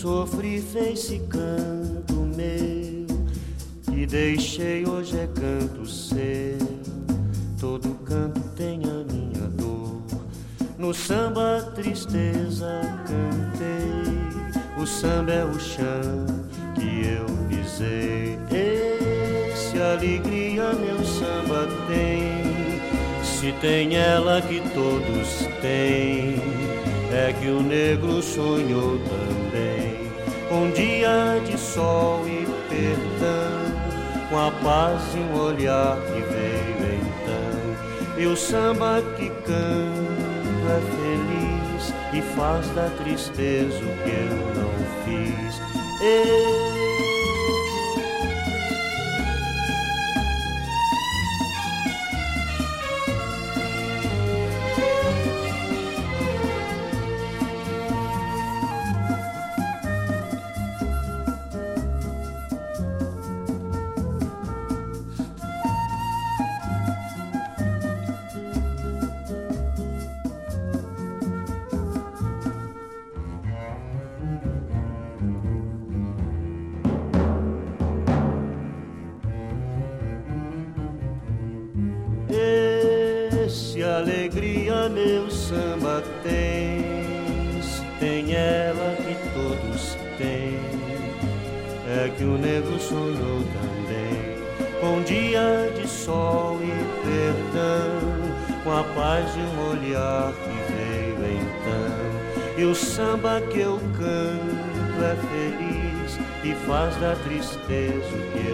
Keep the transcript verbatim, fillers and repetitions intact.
sofri fez-se canto meu, que deixei hoje é canto seu. Todo canto tem a minha dor, no samba a tristeza cantei. O samba é o chão que eu pisei. Esse alegria meu samba tem, se tem ela que todos têm, é que o negro sonhou também. Um dia de sol e perdão, com a paz e um olhar que veio então. E o samba que canta é feliz e faz da tristeza o que eu não fiz. E... alegria meu samba tem, se tem ela que todos têm, é que o negro sonhou também. Com um dia de sol e perdão, com a paz de um olhar que veio então. E o samba que eu canto é feliz e faz da tristeza o que